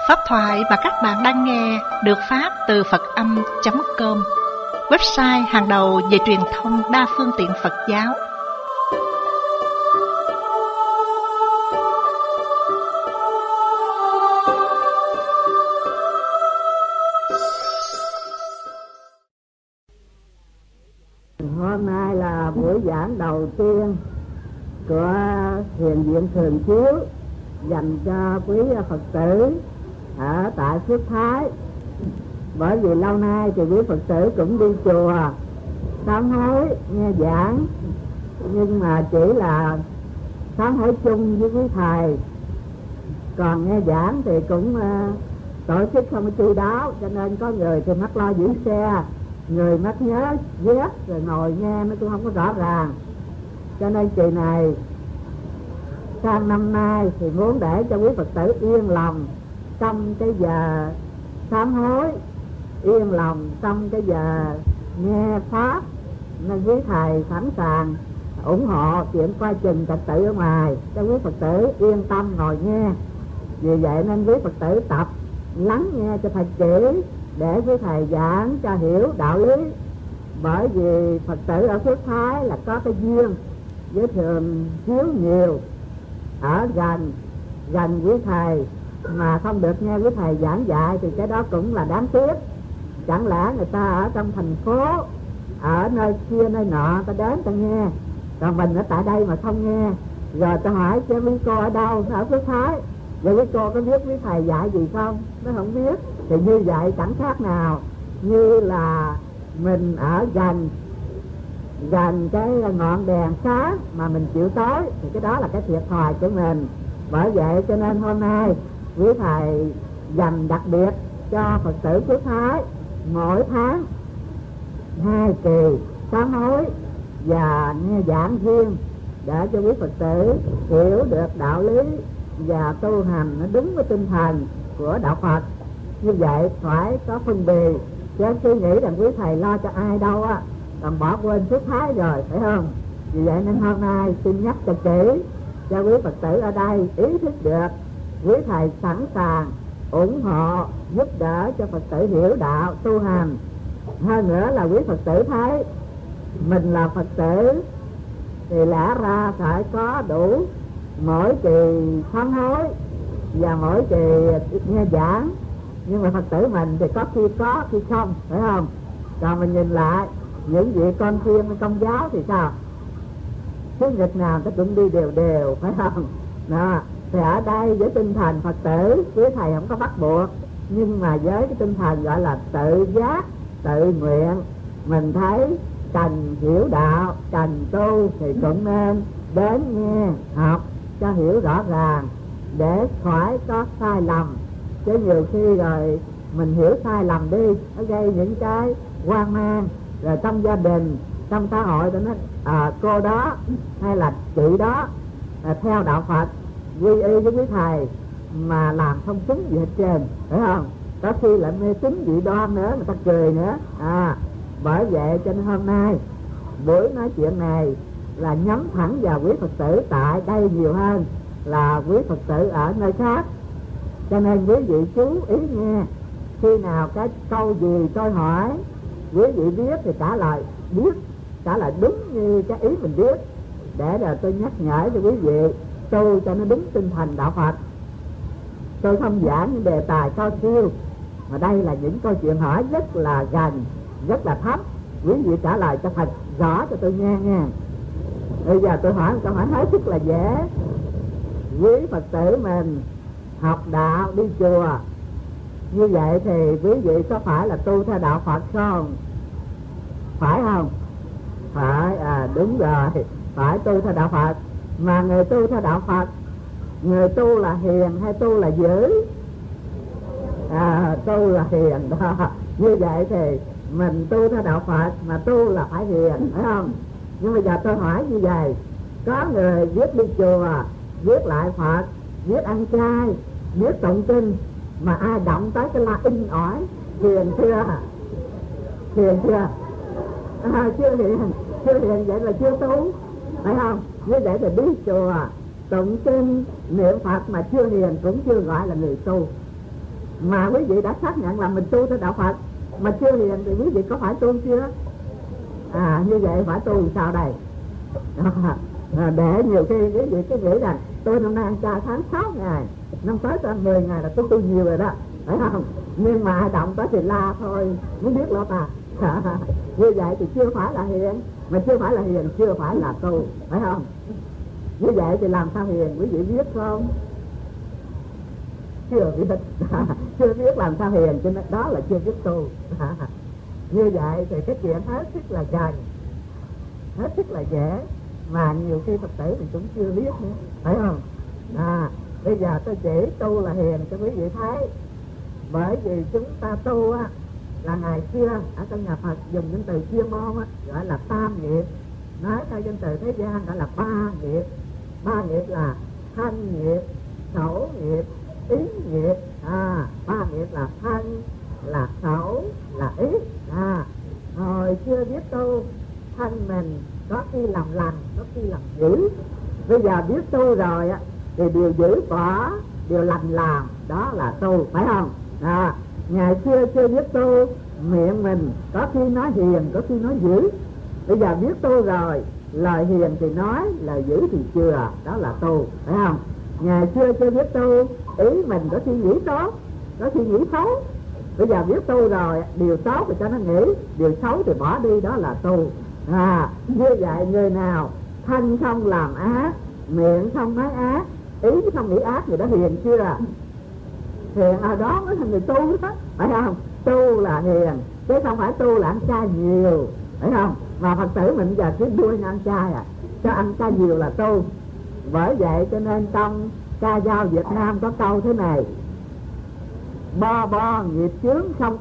Pháp thoại mà các bạn đang nghe được phát từ Phật-âm.com, website hàng đầu về truyền thông đa phương tiện Phật giáo. Hôm nay là buổi giảng đầu tiên của Thiền viện Thường Chiếu dành cho quý Phật tử ở tại Phước Thái. Bởi vì lâu nay thì quý Phật tử cũng đi chùa sám hối nghe giảng, nhưng mà chỉ là sám hối chung với quý thầy, còn nghe giảng thì cũng tổ chức không có chu đáo, cho nên có người thì mắc lo giữ xe, người mắc nhớ viết rồi ngồi nghe nó cũng không có rõ ràng. Cho nên kỳ này sang năm nay thì muốn để cho quý Phật tử yên lòng trong cái giờ sám hối, yên lòng trong cái giờ nghe pháp, nên quý thầy sẵn sàng ủng hộ chuyện coi chừng trật tự ở ngoài cho quý Phật tử yên tâm ngồi nghe. Vì vậy nên quý Phật tử tập lắng nghe cho thật kỹ để quý thầy giảng cho hiểu đạo lý. Bởi vì Phật tử ở Phước Thái là có cái duyên với Thường Chiếu nhiều, ở gần quý thầy mà không được nghe quý thầy giảng dạy thì cái đó cũng là đáng tiếc. Chẳng lẽ người ta ở trong thành phố, ở nơi kia nơi nọ ta đến ta nghe, còn mình ở tại đây mà không nghe. Rồi ta hỏi chứ quý cô ở đâu? Ở Phước Thái. Vậy quý cô có biết quý thầy dạy gì không? Nó không biết. Thì như vậy chẳng khác nào như là mình ở gần cái ngọn đèn sáng mà mình chịu tối, thì cái đó là cái thiệt thòi của mình. Bởi vậy cho nên hôm nay quý thầy dành đặc biệt cho Phật tử Phước Thái mỗi tháng 2 kỳ sám hối và nghe giảng riêng để cho quý Phật tử hiểu được đạo lý và tu hành nó đúng với tinh thần của đạo Phật. Như vậy phải có phân bì, chứ cứ nghĩ rằng quý thầy lo cho ai đâu á, còn bỏ quên Phước Thái rồi, phải không? Vì vậy nên hôm nay xin nhắc cho kỹ cho quý Phật tử ở đây ý thức được quý thầy sẵn sàng ủng hộ giúp đỡ cho Phật tử hiểu đạo tu hành. Hơn nữa là quý Phật tử thấy mình là Phật tử thì lẽ ra phải có đủ mỗi kỳ sám hối và mỗi kỳ nghe giảng, nhưng mà Phật tử mình thì có khi không, phải không? Còn mình nhìn lại những vị con thiên công giáo thì sao? Thứ nghịch nào ta cũng đi đều, phải không? Đó. Thì ở đây với tinh thần Phật tử, quý thầy không có bắt buộc, nhưng mà với cái tinh thần gọi là tự giác, tự nguyện, mình thấy cần hiểu đạo, cần tu thì cũng nên đến nghe, học cho hiểu rõ ràng để khỏi có sai lầm. Chứ nhiều khi rồi mình hiểu sai lầm đi, nó gây những cái hoang mang, rồi trong gia đình, trong xã hội tôi nói cô đó hay là chị đó theo đạo Phật quy y với quý thầy mà làm không đúng gì hết trơn, phải không? Có khi lại mê tín dị đoan nữa, người ta cười nữa. Bởi vậy cho nên hôm nay buổi nói chuyện này là nhắm thẳng vào quý Phật tử tại đây nhiều hơn là quý Phật tử ở nơi khác. Cho nên quý vị chú ý nghe, khi nào cái câu gì tôi hỏi quý vị biết thì trả lời đúng như cái ý mình biết, để rồi tôi nhắc nhở cho quý vị tu cho nó đúng tinh thần đạo Phật. Tôi không giảng những đề tài cao siêu, mà đây là những câu chuyện hỏi rất là gần, rất là thấp. Quý vị trả lời cho thật rõ cho tôi nghe nha. Bây giờ tôi hỏi một câu hỏi hết sức là dễ. Quý Phật tử mình học đạo đi chùa, như vậy thì quý vị có phải là tu theo đạo Phật không? Phải không? Phải, đúng rồi, phải tu theo đạo Phật. Mà người tu theo đạo Phật, người tu là hiền hay tu là dữ? Tu là hiền đó. Như vậy thì mình tu theo đạo Phật mà tu là phải hiền, phải không? Nhưng bây giờ tôi hỏi như vậy, có người viết đi chùa, viết lại Phật, viết ăn chay, viết tụng kinh, mà ai động tới cái la in ỏi, hiền chưa? Hiền chưa? Chưa hiền vậy là chưa tu, phải không? Như vậy thì đi chùa tụng kinh niệm Phật mà chưa hiền cũng chưa gọi là người tu. Mà quý vị đã xác nhận là mình tu theo đạo Phật mà chưa hiền thì quý vị có phải tu chưa? Như vậy phải tu làm sao đây? Để nhiều khi quý vị cứ nghĩ rằng tôi năm nay ăn chay tháng 6 ngày, năm tới tôi ăn 10 ngày là tôi tu nhiều rồi đó, phải không? Nhưng mà ai động tới thì la thôi, muốn biết lo ta. Như vậy thì chưa phải là hiền, mà chưa phải là hiền chưa phải là tu, phải không? Như vậy thì làm sao hiền, quý vị biết không? Chưa biết. Chưa biết làm sao hiền, cho nên đó là chưa biết tu. Như vậy thì cái chuyện hết sức là gần, hết sức là dễ, mà nhiều khi Phật tử mình cũng chưa biết nữa, phải không? Bây giờ tôi chỉ tu là hiền cho quý vị thấy. Bởi vì chúng ta tu á, là ngày xưa ở trong nhà Phật dùng những từ chuyên môn á, gọi là tam nghiệp. Nói theo danh từ thế gian gọi là ba nghiệp. Ba nghiệp là thân nghiệp, khẩu nghiệp, ý nghiệp. Ba nghiệp là thân, là khẩu, là ý. Hồi chưa biết tu, thân mình có khi làm lành, có khi làm dữ. Bây giờ biết tu rồi á, thì điều dữ bỏ, điều lành làm, đó là tu, phải không? Ngày xưa chưa biết tu, miệng mình có khi nói hiền, có khi nói dữ. Bây giờ biết tu rồi, lời hiền thì nói, lời dữ thì chừa, đó là tu, phải không? Ngày xưa chưa biết tu, ý mình có khi nghĩ tốt, có khi nghĩ xấu. Bây giờ biết tu rồi, điều tốt thì cho nó nghĩ, điều xấu thì bỏ đi, đó là tu. Như vậy người nào thân không làm ác, miệng không nói ác, ý không nghĩ ác, người đó hiền chưa? Hiền ở đó mới thành người tu đó, phải không? Tu là hiền, chứ không phải tu là ăn chay nhiều, phải không? Mà Phật tử mình giờ cứ đuôi ăn chay cho ăn chay nhiều là tu. Bởi vậy cho nên trong ca dao Việt Nam có câu thế này: bo bo nghiệp chướng không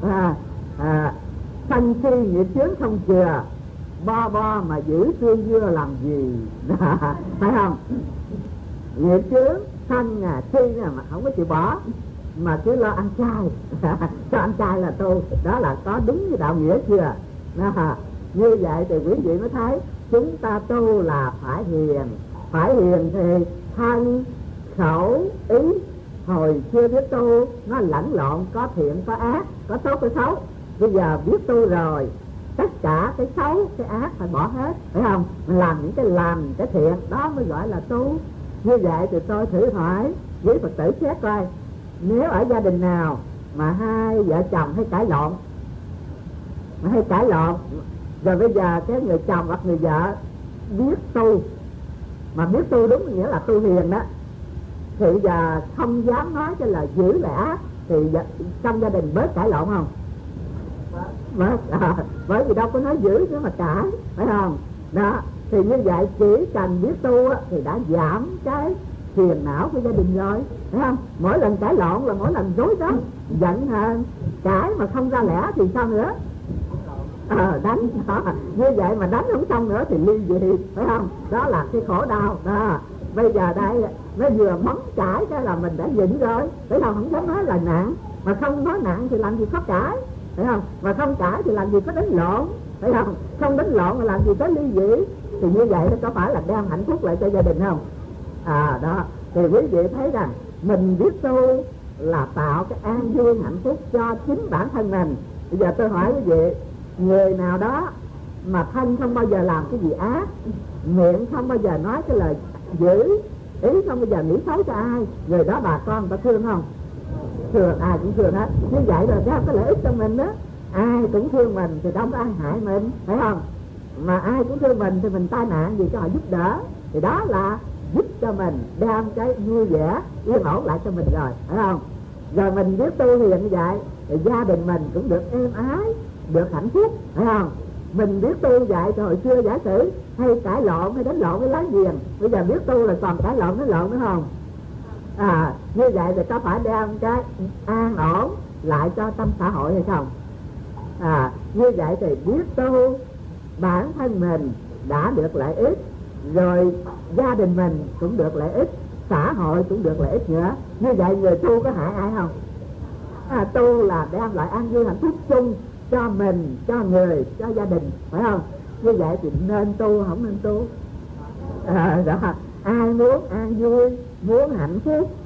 sân si nghiệp chướng không chừa, bo bo mà giữ xương dưa làm gì? Phải không? Nghiệp chướng sân si mà không có chịu bỏ, mà cứ lo ăn chay. Cho ăn chay là tu, đó là có đúng như đạo nghĩa chưa? Như vậy thì quý vị mới thấy chúng ta tu là phải hiền. Phải hiền thì thân, khẩu, ý. Hồi chưa biết tu nó lẫn lộn, có thiện có ác, có tốt có xấu. Bây giờ biết tu rồi, tất cả cái xấu cái ác phải bỏ hết, phải không? Mình làm những cái lành cái thiện, đó mới gọi là tu. Như vậy thì tôi thử hỏi với Phật tử xét coi, nếu ở gia đình nào mà hai vợ chồng hay cãi lộn, rồi bây giờ cái người chồng hoặc người vợ biết tu, mà biết tu đúng nghĩa là tu hiền đó, thì giờ không dám nói cái lời dữ lời ác, thì trong gia đình bớt cãi lộn không? Bởi vì đâu có nói dữ chứ mà cãi, phải không? Đó, thì như vậy chỉ cần biết tu thì đã giảm cái phiền não của gia đình rồi, phải không? Mỗi lần cãi lộn là mỗi lần rối đó, giận hờn, cãi mà không ra lẽ thì sao nữa? Đánh. Như vậy mà đánh không xong nữa thì ly dị, phải không? Đó là cái khổ đau đó. Bây giờ đây nó vừa mắng cãi cái là mình đã giận rồi, phải không? Không dám nói lời nặng, mà không nói nặng thì làm gì có cãi, phải không? Mà không cãi thì làm gì có đánh lộn, phải không? Không đánh lộn mà làm gì có ly dị. Thì như vậy nó có phải là đem hạnh phúc lại cho gia đình không? Đó, thì quý vị thấy rằng mình biết tu là tạo cái an vui hạnh phúc cho chính bản thân mình. Bây giờ tôi hỏi quý vị, người nào đó mà thân không bao giờ làm cái gì ác, miệng không bao giờ nói cái lời dữ, ý không bao giờ nghĩ xấu cho ai, người đó bà con ta thương không? Thương, ai cũng thương hết. Như vậy là ra cái lợi ích cho mình đó. Ai cũng thương mình thì đâu có ai hại mình, phải không? Mà ai cũng thương mình thì mình tai nạn gì cho họ giúp đỡ, thì đó là giúp cho mình đem cái vui vẻ yên ổn lại cho mình rồi, phải không? Rồi mình biết tu hiền như vậy thì gia đình mình cũng được êm ái, được hạnh phúc, phải không? Mình biết tu vậy thì hồi xưa giả sử hay cãi lộn hay đánh lộn với láng giềng, bây giờ biết tu là còn cãi lộn đánh lộn nữa không? Như vậy thì có phải đem cái an ổn lại cho tâm xã hội hay không? Như vậy thì biết tu, bản thân mình đã được lợi ích, rồi gia đình mình cũng được lợi ích, xã hội cũng được lợi ích nữa. Như vậy người tu có hại ai không? Tu là đem lại an vui hạnh phúc chung cho mình, cho người, cho gia đình, phải không? Như vậy thì nên tu không nên tu? Đó. Ai muốn an vui, muốn hạnh phúc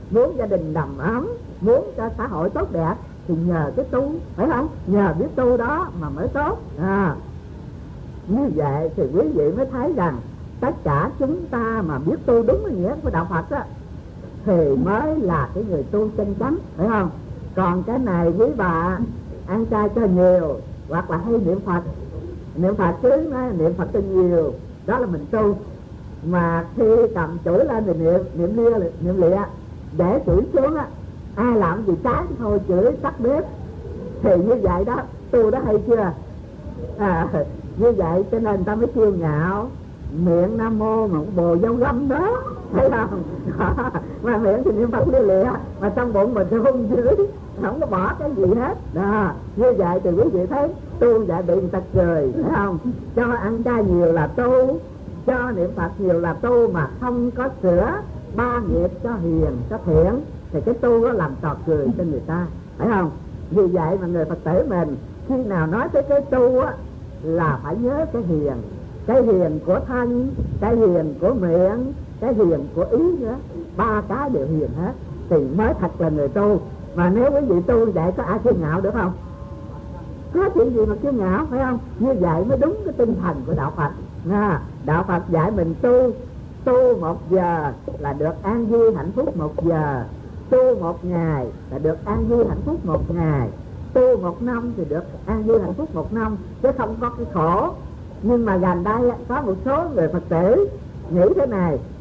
muốn gia đình đầm ấm, muốn cho xã hội tốt đẹp thì nhờ cái tu, phải không? Nhờ biết tu đó mà mới tốt. Như vậy thì quý vị mới thấy rằng tất cả chúng ta mà biết tu đúng cái nghĩa của đạo Phật á thì mới là cái người tu chân chánh, phải không? Còn cái này quý bà ăn chay cho nhiều hoặc là hay niệm Phật chứ nói niệm Phật cho nhiều, đó là mình tu. Mà khi cầm chổi lên thì niệm lịa để chửi xuống á, ai làm gì trái thôi chửi tắt bếp, thì như vậy đó tu đó hay chưa? Như vậy cho nên ta mới kiêu ngạo, miệng nam mô mà bồ dâu găm đó, thấy không? Mà miệng thì niệm Phật lịa mà trong bụng mình thì hung dữ, không có bỏ cái gì hết đó. Như vậy thì quý vị thấy tu vậy bị người ta cười, thấy không? Cho ăn chay nhiều là tu, cho niệm Phật nhiều là tu, mà không có sửa ba nghiệp cho hiền cho thiện thì cái tu đó làm trò cười cho người ta, phải không? Vì vậy mà người Phật tử mình khi nào nói tới cái tu á là phải nhớ cái hiền của thân, cái hiền của miệng, cái hiền của ý nữa, ba cái đều hiền hết thì mới thật là người tu. Mà nếu quý vị tu vậy có ai kiêu ngạo được không? Có chuyện gì mà kiêu ngạo, phải không? Như vậy mới đúng cái tinh thần của đạo Phật. Đạo Phật dạy mình tu 1 giờ là được an vui hạnh phúc 1 giờ, tu 1 ngày là được an vui hạnh phúc 1 ngày, tu 1 năm thì được an vui hạnh phúc 1 năm, chứ không có cái khổ. Nhưng mà gần đây có một số người Phật tử nghĩ thế này,